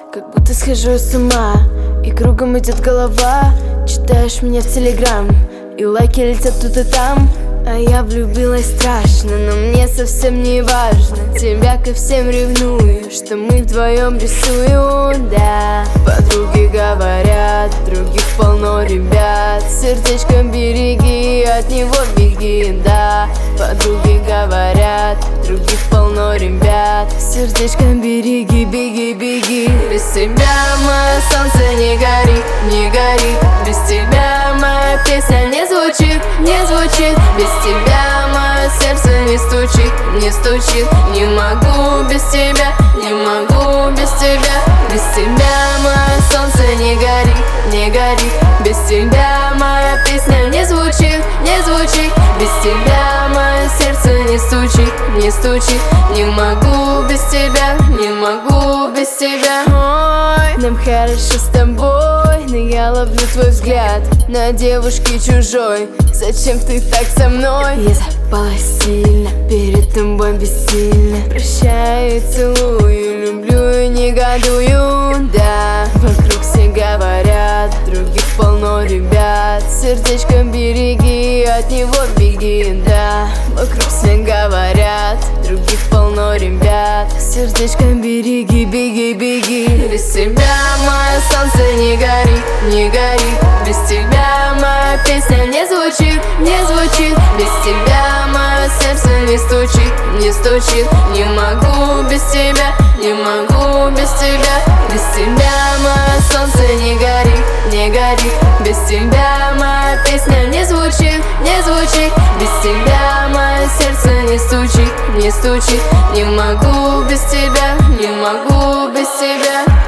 Как будто схожу с ума, и кругом идет голова. Читаешь меня в телеграм, и лайки летят тут и там. А я влюбилась страшно, но мне совсем не важно. Тебя ко всем ревную, что мы вдвоем рисуем, да. Подруги говорят, других полно ребят. Сердечком береги, от него беги, да. Подруги говорят, других полно ребят. Сердечком береги, беги, беги. Без тебя мое солнце не горит, не горит. Без тебя моя песня не звучит, не звучит. Без тебя мое сердце не стучит, не стучит. Не могу без тебя, не могу без тебя. Без тебя мое солнце не горит, не горит. Без тебя моя песня не звучит, не звучит. Без тебя мое сердце не стучит, не стучит. Не могу без тебя, не могу без тебя. Ой, нам хорошо с тобой, но я ловлю твой взгляд на девушке чужой. Зачем ты так со мной? Я запалась сильно, перед тобой бессильно. Прощаю и целую, люблю и негодую, да. Вокруг все говорят, других полно ребят. Сердечком береги, от него беги, да. Вокруг все говорят, других полно ребят. Сердечком береги, беги, беги. Без тебя мое солнце не горит, не горит. Без тебя моя песня не звучит, не звучит. Без тебя мое сердце не стучит, не стучит. Не могу без тебя, не могу без тебя. Без тебя мое солнце не горит, не горит. Без тебя моя песня не звучит, не звучит. Без тебя мое сердце не стучит, не стучит. Не могу без тебя, не могу без тебя.